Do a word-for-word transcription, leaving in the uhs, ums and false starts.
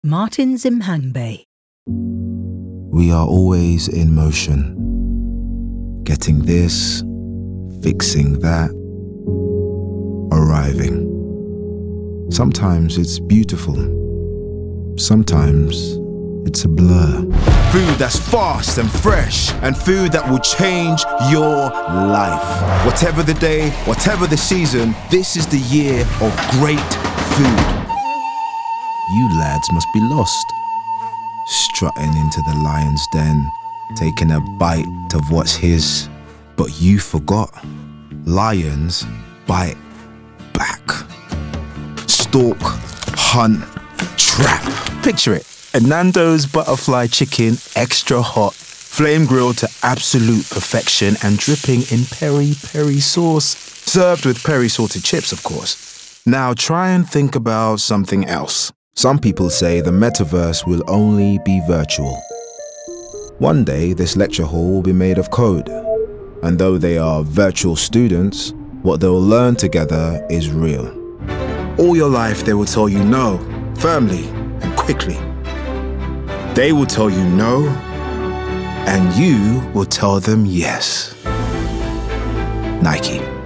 Martin Zimhangbe. We are always in motion, getting this, fixing that, arriving. Sometimes it's beautiful, sometimes it's a blur. Food that's fast and fresh, and food that will change your life. Whatever the day, whatever the season, this is the year of great food. You lads must be lost, strutting into the lion's den, taking a bite of what's his. But you forgot, lions bite back. Stalk, hunt, trap. Picture it, a Nando's butterfly chicken, extra hot, flame grilled to absolute perfection and dripping in peri-peri sauce. Served with peri salted chips, of course. Now try and think about something else. Some people say the metaverse will only be virtual. One day, this lecture hall will be made of code. And though they are virtual students, what they'll learn together is real. All your life, they will tell you no, firmly and quickly. They will tell you no, and you will tell them yes. Nike.